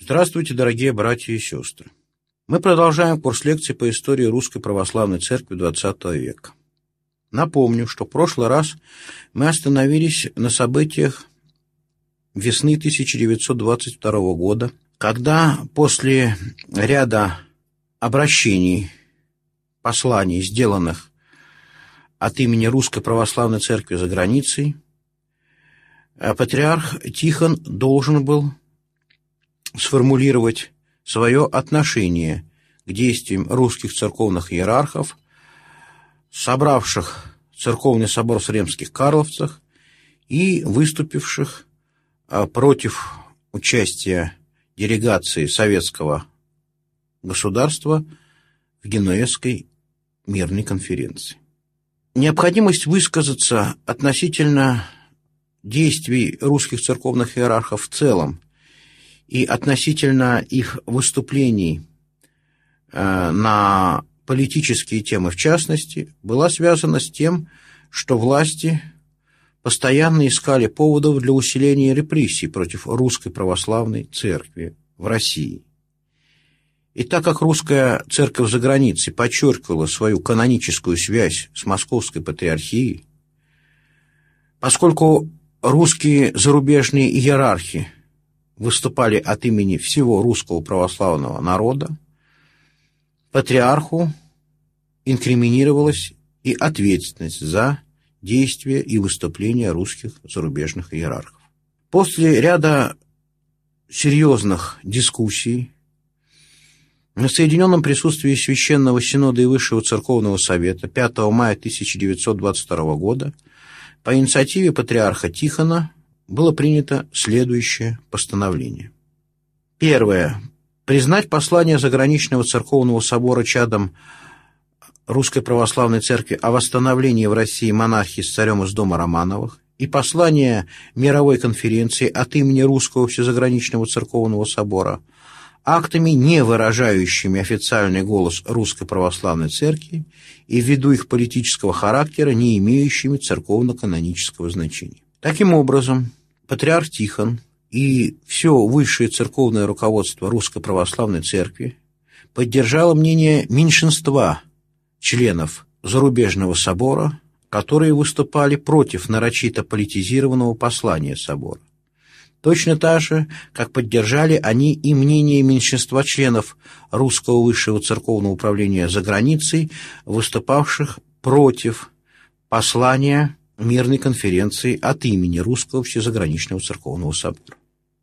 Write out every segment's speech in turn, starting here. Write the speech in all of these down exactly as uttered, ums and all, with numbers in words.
Здравствуйте, дорогие братья и сестры. Мы продолжаем курс лекций по истории Русской Православной Церкви двадцатого века. Напомню, что в прошлый раз мы остановились на событиях весны тысяча девятьсот двадцать второго года, когда после ряда обращений, посланий, сделанных от имени Русской Православной Церкви за границей, патриарх Тихон должен был сформулировать свое отношение к действиям русских церковных иерархов, собравших церковный собор в Сремских Карловцах и выступивших против участия делегации советского государства в Генуэзской мирной конференции. Необходимость высказаться относительно действий русских церковных иерархов в целом и относительно их выступлений э, на политические темы в частности, была связана с тем, что власти постоянно искали поводов для усиления репрессий против Русской Православной Церкви в России. И так как Русская Церковь за границей подчеркивала свою каноническую связь с Московской Патриархией, поскольку русские зарубежные иерархи выступали от имени всего русского православного народа, патриарху инкриминировалась и ответственность за действия и выступления русских зарубежных иерархов. После ряда серьезных дискуссий на соединенном присутствии Священного Синода и Высшего Церковного Совета пятого мая тысяча девятьсот двадцать второго года по инициативе патриарха Тихона было принято следующее постановление. Первое. Признать послание Заграничного Церковного Собора чадом Русской Православной Церкви о восстановлении в России монархии с царем из дома Романовых и послание Мировой конференции от имени Русского Всезаграничного Церковного Собора актами, не выражающими официальный голос Русской Православной Церкви и ввиду их политического характера, не имеющими церковно-канонического значения. Таким образом, патриарх Тихон и все высшее церковное руководство Русской Православной Церкви поддержало мнение меньшинства членов зарубежного собора, которые выступали против нарочито политизированного послания собора. Точно так же, как поддержали они и мнение меньшинства членов Русского Высшего Церковного Управления за границей, выступавших против послания мирной конференции от имени Русского Всезаграничного Церковного Собора.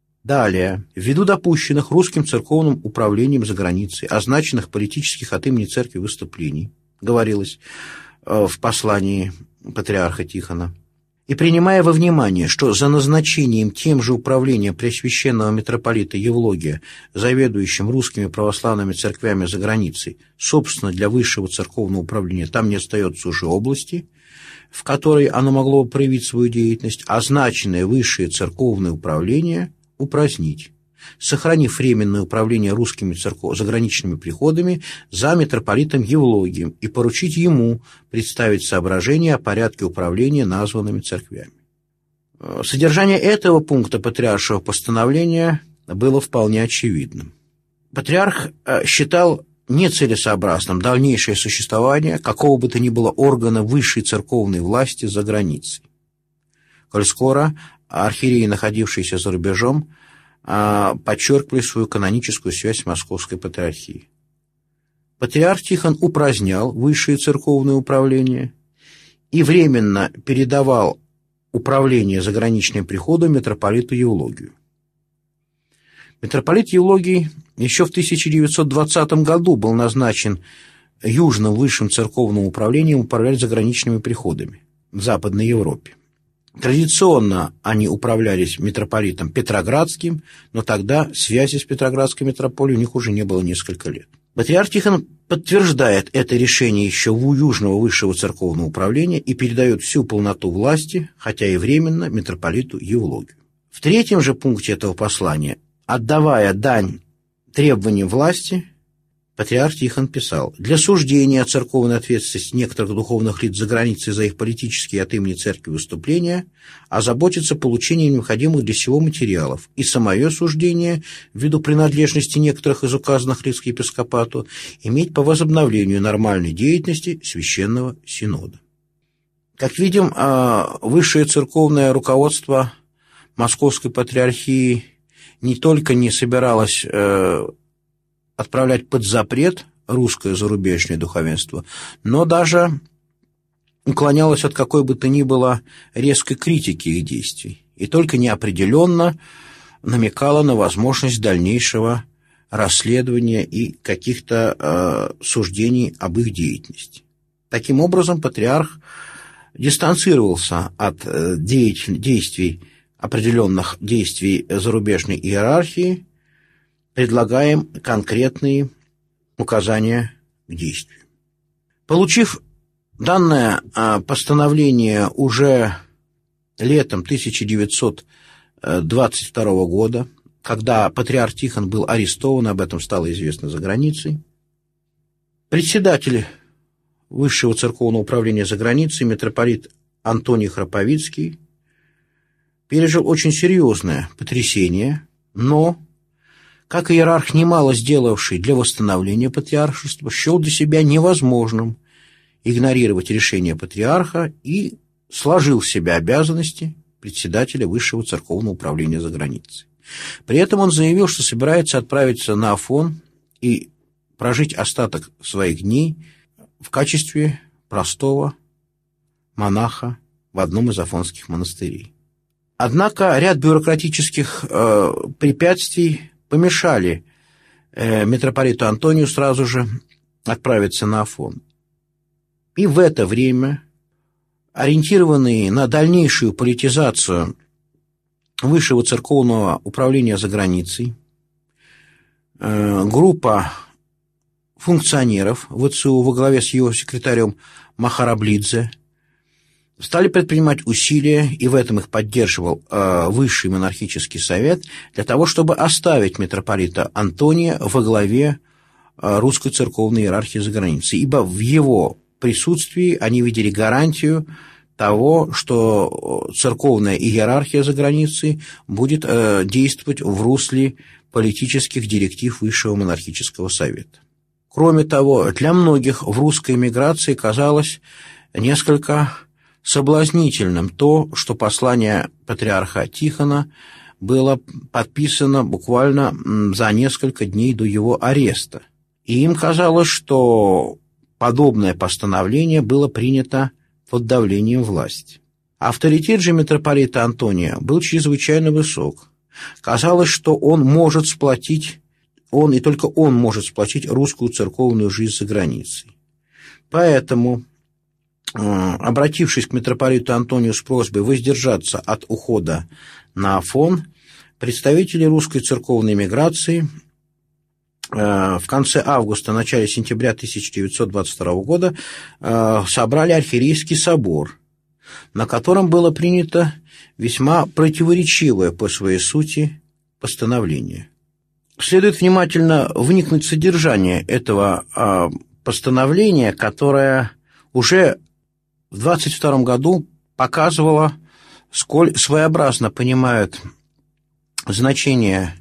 Далее, ввиду допущенных Русским Церковным Управлением за границей, означенных политических от имени Церкви выступлений, говорилось в послании патриарха Тихона, и принимая во внимание, что за назначением тем же управления Преосвященного митрополита Евлогия, заведующим русскими православными церквями за границей, собственно, для Высшего Церковного Управления там не остается уже области, в которой оно могло бы проявить свою деятельность, означенное Высшее Церковное Управление упразднить, сохранив временное управление русскими церков... заграничными приходами за митрополитом Евлогием и поручить ему представить соображения о порядке управления названными церквями. Содержание этого пункта патриаршего постановления было вполне очевидным. Патриарх считал нецелесообразным дальнейшее существование какого бы то ни было органа высшей церковной власти за границей, коль скоро архиереи, находившиеся за рубежом, подчеркивали свою каноническую связь с Московской Патриархией. Патриарх Тихон упразднял высшее церковное управление и временно передавал управление заграничным приходом митрополиту Евлогию. Митрополит Евлогий еще в тысяча девятьсот двадцатом году был назначен Южным Высшим Церковным Управлением управлять заграничными приходами в Западной Европе. Традиционно они управлялись митрополитом Петроградским, но тогда связи с Петроградской митрополией у них уже не было несколько лет. Патриарх Тихон подтверждает это решение еще у Южного Высшего Церковного Управления и передает всю полноту власти, хотя и временно, митрополиту Евлогию. В третьем же пункте этого послания, отдавая дань требованиям власти, патриарх Тихон писал: «Для суждения о церковной ответственности некоторых духовных лиц за границей за их политические от имени церкви выступления озаботиться получением необходимых для сего материалов, и самое суждение, ввиду принадлежности некоторых из указанных лиц к епископату, иметь по возобновлению нормальной деятельности Священного Синода». Как видим, высшее церковное руководство Московской Патриархии не только не собиралось отправлять под запрет русское зарубежное духовенство, но даже уклонялось от какой бы то ни было резкой критики их действий и только неопределенно намекало на возможность дальнейшего расследования и каких-то э, суждений об их деятельности. Таким образом, патриарх дистанцировался от э, деятель, действий, определенных действий зарубежной иерархии, предлагаем конкретные указания к действию. Получив данное постановление уже летом тысяча девятьсот двадцать второго года, когда патриарх Тихон был арестован, об этом стало известно за границей, председатель Высшего церковного управления за границей, митрополит Антоний Храповицкий, пережил очень серьезное потрясение, но как иерарх, немало сделавший для восстановления патриаршества, счел для себя невозможным игнорировать решение патриарха и сложил в себя обязанности председателя Высшего церковного управления за границей. При этом он заявил, что собирается отправиться на Афон и прожить остаток своих дней в качестве простого монаха в одном из афонских монастырей. Однако ряд бюрократических э, препятствий помешали э, митрополиту Антонию сразу же отправиться на Афон. И в это время, ориентированные на дальнейшую политизацию Высшего церковного управления за границей, э, группа функционеров ВЦУ во главе с его секретарем Махараблидзе стали предпринимать усилия, и в этом их поддерживал э, Высший монархический совет, для того, чтобы оставить митрополита Антония во главе э, русской церковной иерархии за границей, ибо в его присутствии они видели гарантию того, что церковная иерархия за границей будет э, действовать в русле политических директив Высшего монархического совета. Кроме того, для многих в русской эмиграции казалось несколько соблазнительным то, что послание патриарха Тихона было подписано буквально за несколько дней до его ареста. И им казалось, что подобное постановление было принято под давлением власти. Авторитет же митрополита Антония был чрезвычайно высок. Казалось, что он может сплотить, он и только он может сплотить русскую церковную жизнь за границей. Поэтому, обратившись к митрополиту Антонию с просьбой воздержаться от ухода на Афон, представители русской церковной эмиграции в конце августа, начале сентября тысяча девятьсот двадцать второго года собрали архиерейский собор, на котором было принято весьма противоречивое по своей сути постановление. Следует внимательно вникнуть в содержание этого постановления, которое уже в двадцать втором году показывало, сколь своеобразно понимают значение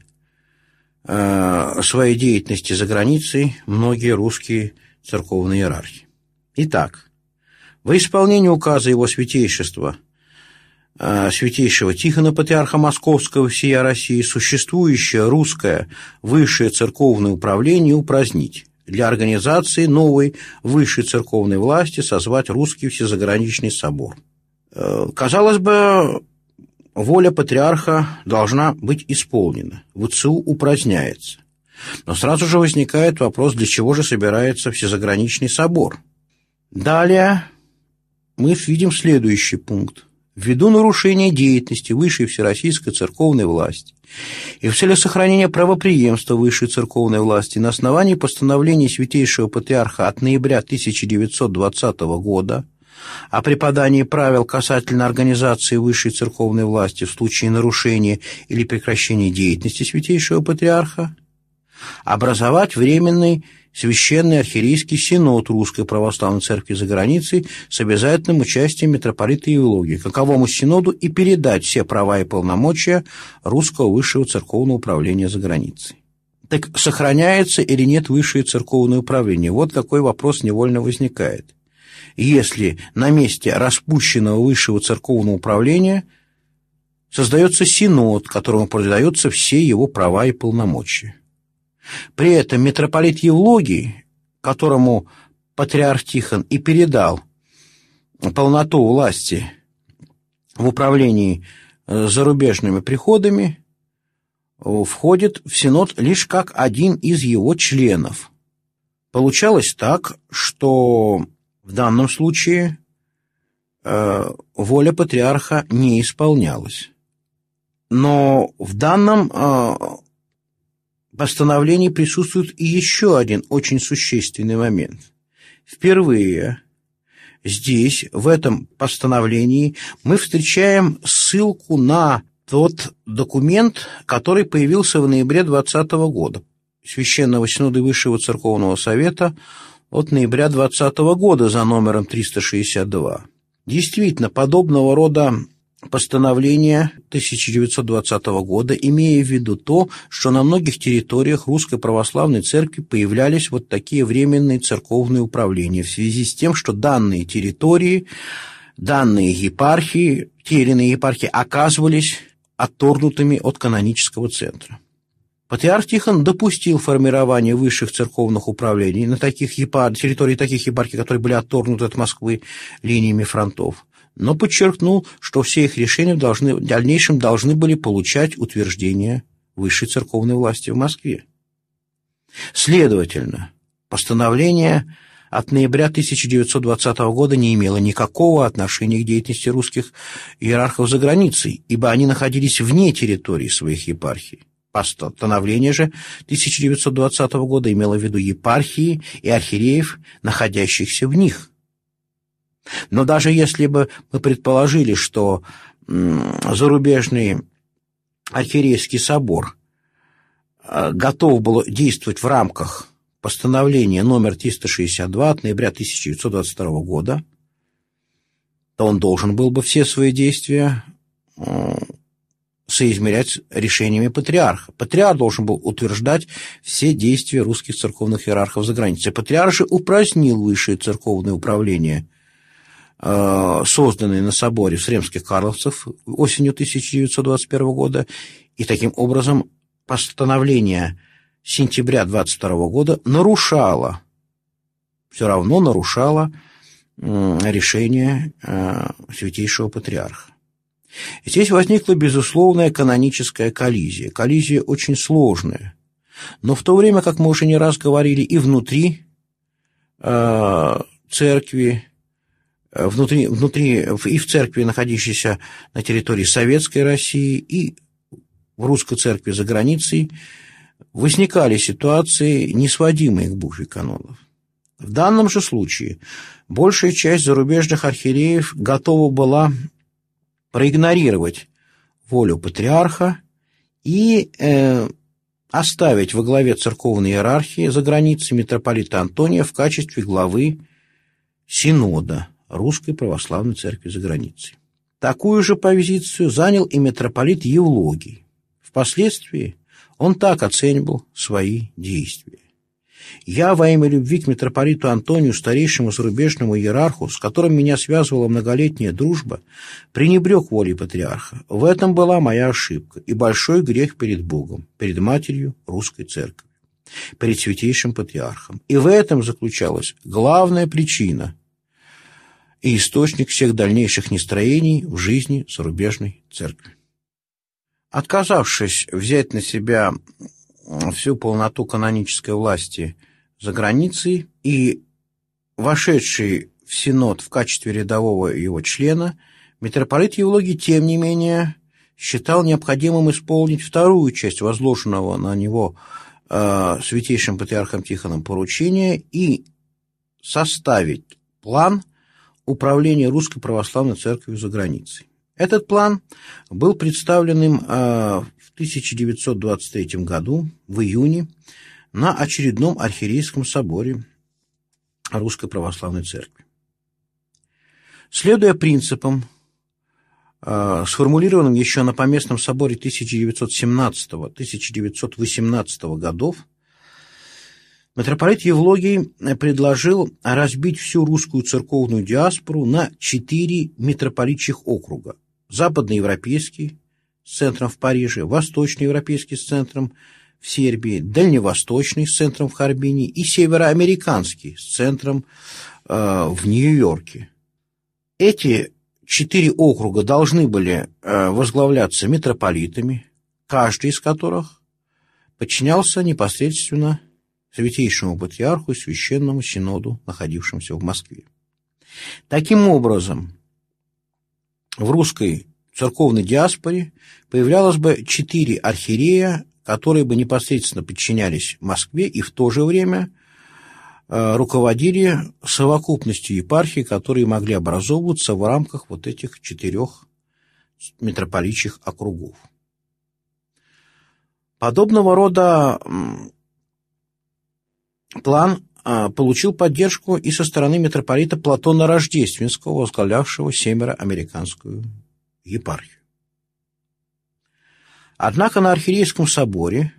своей деятельности за границей многие русские церковные иерархи. Итак, во исполнение указа его святейшества, святейшего Тихона, патриарха Московского всея России, существующее русское высшее церковное управление упразднить, для организации новой высшей церковной власти созвать русский всезаграничный собор. Казалось бы, воля патриарха должна быть исполнена, ВЦУ упраздняется. Но сразу же возникает вопрос, для чего же собирается всезаграничный собор. Далее мы видим следующий пункт. Ввиду нарушения деятельности высшей всероссийской церковной власти и в целях сохранения правопреемства высшей церковной власти на основании постановления Святейшего Патриарха от ноября тысяча девятьсот двадцатого года о преподании правил касательно организации высшей церковной власти в случае нарушения или прекращения деятельности Святейшего Патриарха, образовать Временный Священный Архиерейский Синод Русской Православной Церкви за границей с обязательным участием митрополита Евлогия, каковому синоду и передать все права и полномочия Русского Высшего Церковного Управления за границей. Так сохраняется или нет Высшее Церковное Управление? Вот какой вопрос невольно возникает. Если на месте распущенного Высшего Церковного Управления создается синод, которому передаются все его права и полномочия. При этом митрополит Евлогий, которому патриарх Тихон и передал полноту власти в управлении зарубежными приходами, входит в синод лишь как один из его членов. Получалось так, что в данном случае э, воля патриарха не исполнялась. Но в данном э, постановлении присутствует и еще один очень существенный момент. Впервые здесь, в этом постановлении, мы встречаем ссылку на тот документ, который появился в ноябре двадцатого года, Священного Синода Высшего Церковного Совета от ноября двадцатого года за номером триста шестьдесят два. Действительно, подобного рода постановление тысяча девятьсот двадцатого года, имея в виду то, что на многих территориях Русской Православной Церкви появлялись вот такие временные церковные управления в связи с тем, что данные территории, данные епархии, те или иные епархии оказывались отторгнутыми от канонического центра. Патриарх Тихон допустил формирование высших церковных управлений на таких епар... территории таких епархий, которые были отторгнуты от Москвы линиями фронтов, но подчеркнул, что все их решения должны, в дальнейшем должны были получать утверждение высшей церковной власти в Москве. Следовательно, постановление от ноября тысяча девятьсот двадцатого года не имело никакого отношения к деятельности русских иерархов за границей, ибо они находились вне территории своих епархий. Постановление же тысяча девятьсот двадцатого года имело в виду епархии и архиереев, находящихся в них. Но даже если бы мы предположили, что зарубежный архиерейский собор готов был действовать в рамках постановления номер триста шестьдесят два от ноября тысяча девятьсот двадцать второго года, то он должен был бы все свои действия соизмерять решениями патриарха. Патриарх должен был утверждать все действия русских церковных иерархов за границей. Патриарх же упразднил высшее церковное управление, созданные на соборе Сремских Карловцев осенью тысяча девятьсот двадцать первого года, и таким образом постановление сентября двадцать второго года нарушало, все равно нарушало решение Святейшего Патриарха. Здесь возникла безусловная каноническая коллизия, коллизия очень сложная, но в то время, как мы уже не раз говорили, и внутри церкви, Внутри, внутри и в церкви, находящейся на территории Советской России, и в русской церкви за границей, возникали ситуации, не сводимые к букве канонов. В данном же случае большая часть зарубежных архиереев готова была проигнорировать волю патриарха и э, оставить во главе церковной иерархии за границей митрополита Антония в качестве главы синода Русской Православной Церкви за границей. Такую же позицию занял и митрополит Евлогий. Впоследствии он так оценивал свои действия. «Я во имя любви к митрополиту Антонию, старейшему зарубежному иерарху, с которым меня связывала многолетняя дружба, пренебрег волей патриарха. В этом была моя ошибка и большой грех перед Богом, перед Матерью Русской Церкви, перед Святейшим Патриархом. И в этом заключалась главная причина и источник всех дальнейших нестроений в жизни зарубежной церкви». Отказавшись взять на себя всю полноту канонической власти за границей и вошедший в Синод в качестве рядового его члена, митрополит Евлогий, тем не менее, считал необходимым исполнить вторую часть возложенного на него э, Святейшим Патриархом Тихоном поручения и составить план управления Русской Православной Церковью за границей. Этот план был представлен им в тысяча девятьсот двадцать третьем году, в июне, на очередном архиерейском соборе Русской Православной Церкви. Следуя принципам, э, сформулированным еще на Поместном соборе тысяча девятьсот семнадцатого — тысяча девятьсот восемнадцатого годов, митрополит Евлогий предложил разбить всю русскую церковную диаспору на четыре митрополитчих округа: западноевропейский с центром в Париже, восточноевропейский с центром в Сербии, дальневосточный с центром в Харбине и североамериканский с центром э, в Нью-Йорке. Эти четыре округа должны были э, возглавляться митрополитами, каждый из которых подчинялся непосредственно Святейшему Патриарху и Священному Синоду, находившемуся в Москве. Таким образом, в русской церковной диаспоре появлялось бы четыре архиерея, которые бы непосредственно подчинялись Москве и в то же время э, руководили совокупностью епархий, которые могли образовываться в рамках вот этих четырех митрополитчих округов. Подобного рода план э, получил поддержку и со стороны митрополита Платона Рождественского, возглавлявшего североамериканскую епархию. Однако на архиерейском соборе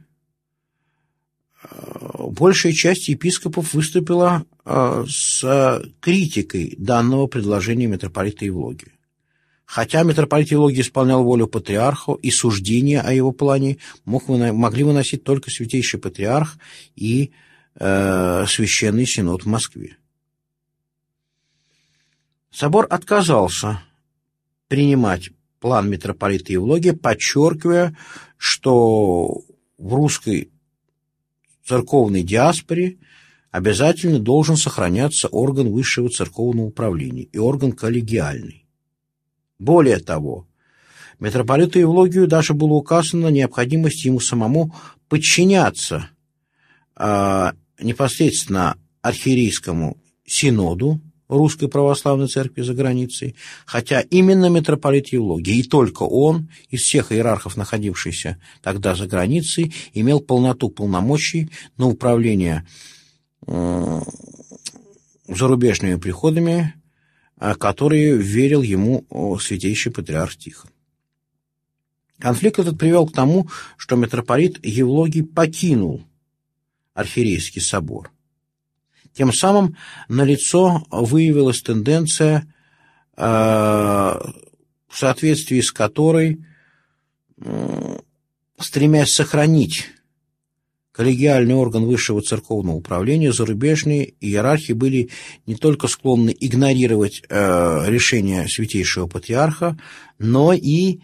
большая часть епископов выступила с критикой данного предложения митрополита Евлогия. Хотя митрополит Евлогий исполнял волю патриарха, и суждения о его плане мог, могли выносить только Святейший Патриарх и э, Священный Синод в Москве. Собор отказался принимать план митрополита Евлогия, подчеркивая, что в русской церковной диаспоре обязательно должен сохраняться орган высшего церковного управления и орган коллегиальный. Более того, митрополиту Евлогию даже было указано необходимость ему самому подчиняться э, непосредственно архиерейскому синоду Русской Православной Церкви за границей, хотя именно митрополит Евлогий, и только он, из всех иерархов, находившихся тогда за границей, имел полноту полномочий на управление э, зарубежными приходами, э, которые верил ему Святейший Патриарх Тихон. Конфликт этот привел к тому, что митрополит Евлогий покинул архиерейский собор. Тем самым налицо выявилась тенденция, в соответствии с которой, стремясь сохранить коллегиальный орган высшего церковного управления, зарубежные иерархи были не только склонны игнорировать решение Святейшего Патриарха, но и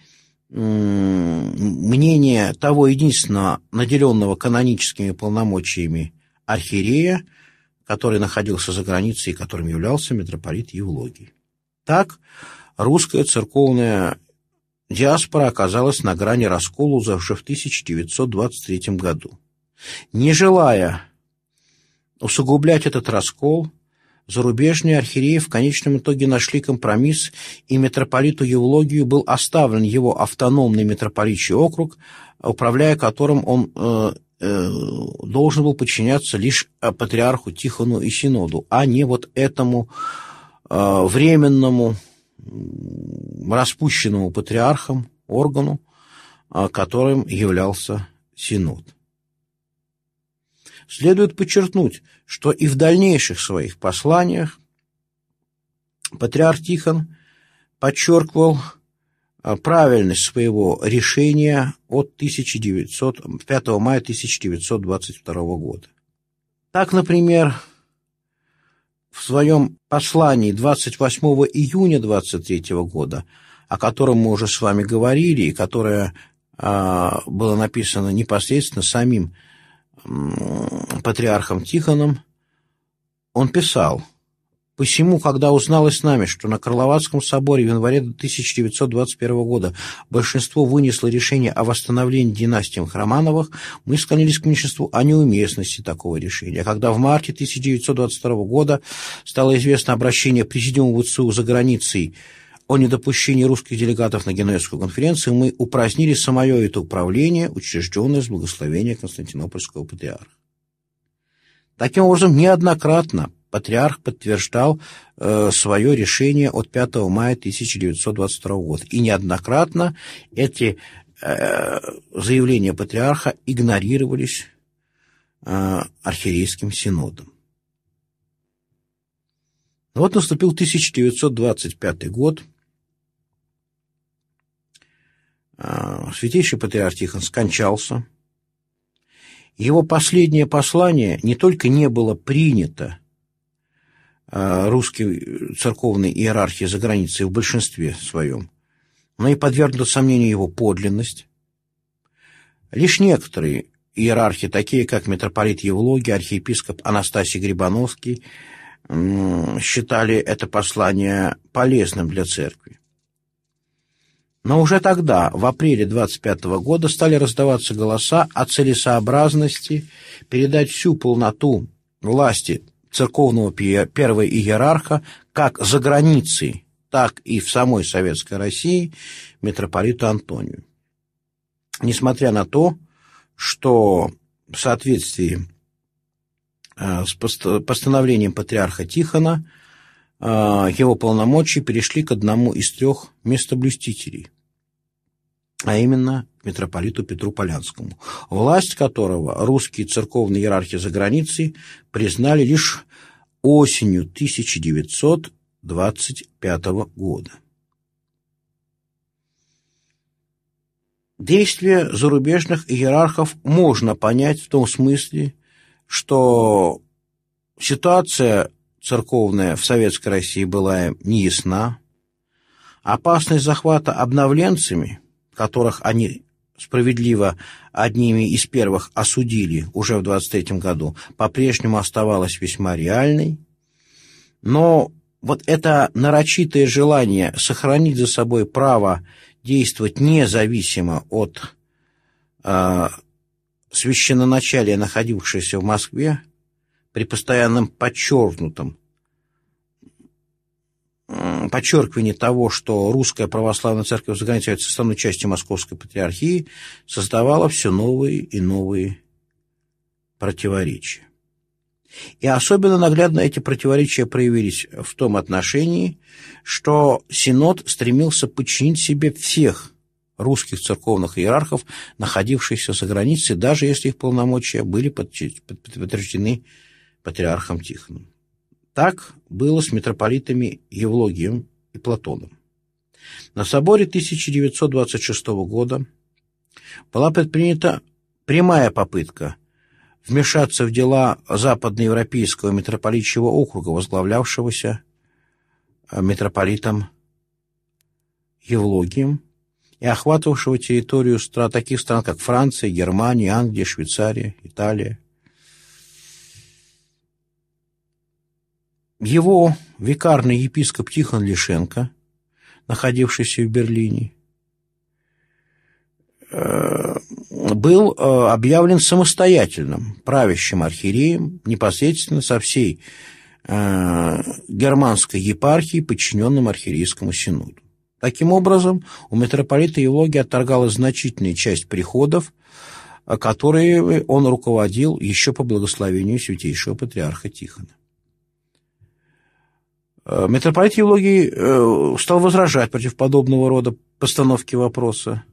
мнение того единственного наделенного каноническими полномочиями архиерея, который находился за границей и которым являлся митрополит Евлогий. Так, русская церковная диаспора оказалась на грани раскола уже в тысяча девятьсот двадцать третьем году. Не желая усугублять этот раскол, зарубежные архиереи в конечном итоге нашли компромисс, и митрополиту Евлогию был оставлен его автономный митрополитчий округ, управляя которым он э, должен был подчиняться лишь патриарху Тихону и Синоду, а не вот этому э, временному, распущенному патриархом органу, э, которым являлся Синод. Следует подчеркнуть, что и в дальнейших своих посланиях патриарх Тихон подчеркивал правильность своего решения от пятого мая тысяча девятьсот двадцать второго года. Так, например, в своем послании двадцать восьмого июня двадцать третьего года, о котором мы уже с вами говорили, и которое а, было написано непосредственно самим м, патриархом Тихоном, он писал: «Посему, когда узналось с нами, что на Карловацком соборе в январе тысяча девятьсот двадцать первого года большинство вынесло решение о восстановлении династии Романовых, мы склонились к меньшинству о неуместности такого решения. А когда в марте тысяча девятьсот двадцать второго года стало известно обращение Президиума ВЦУ за границей о недопущении русских делегатов на Генуэзскую конференцию, мы упразднили самое это управление, учрежденное с благословения Константинопольского патриарха. Таким образом, неоднократно патриарх подтверждал э, свое решение от пятого мая тысяча девятьсот двадцать второго года. И неоднократно эти э, заявления патриарха игнорировались э, архиерейским синодом. Вот наступил тысяча девятьсот двадцать пятый год. Э, святейший патриарх Тихон скончался. Его последнее послание не только не было принято русской церковной иерархией за границей в большинстве своем, но и подвергнута сомнению его подлинность. Лишь некоторые иерархи, такие как митрополит Евлогий, архиепископ Анастасий Грибановский, считали это послание полезным для церкви. Но уже тогда, в апреле двадцать пятого года, стали раздаваться голоса о целесообразности передать всю полноту власти церковного первого иерарха как за границей, так и в самой Советской России митрополиту Антонию. Несмотря на то, что в соответствии с постановлением патриарха Тихона его полномочия перешли к одному из трех местоблюстителей, а именно к митрополиту Петру Полянскому, власть которого русские церковные иерархи за границей признали лишь осенью тысяча девятьсот двадцать пятого года. Действия зарубежных иерархов можно понять в том смысле, что ситуация церковная в Советской России была неясна, опасность захвата обновленцами, которых они справедливо одними из первых осудили уже в двадцать третьем году, по-прежнему оставалась весьма реальной, но вот это нарочитое желание сохранить за собой право действовать независимо от э, священноначалия, находившегося в Москве, при постоянном подчеркнутом подчеркивании того, что русская православная церковь за границей является составной частью Московской патриархии, создавала все новые и новые противоречия. И особенно наглядно эти противоречия проявились в том отношении, что Синод стремился подчинить себе всех русских церковных иерархов, находившихся за границей, даже если их полномочия были подтверждены патриархом Тихоном. Так было с митрополитами Евлогием и Платоном. На соборе тысяча девятьсот двадцать шестого года была предпринята прямая попытка вмешаться в дела западноевропейского митрополитчего округа, возглавлявшегося митрополитом Евлогием и охватывавшего территорию стран, таких стран, как Франция, Германия, Англия, Швейцария, Италия. Его викарный епископ Тихон Лишенко, находившийся в Берлине, был объявлен самостоятельным правящим архиереем непосредственно со всей германской епархией, подчиненным архиерейскому синоду. Таким образом, у митрополита Евлогия отторгалась значительная часть приходов, которые он руководил еще по благословению святейшего патриарха Тихона. Митрополит Евлогий стал возражать против подобного рода постановки вопроса.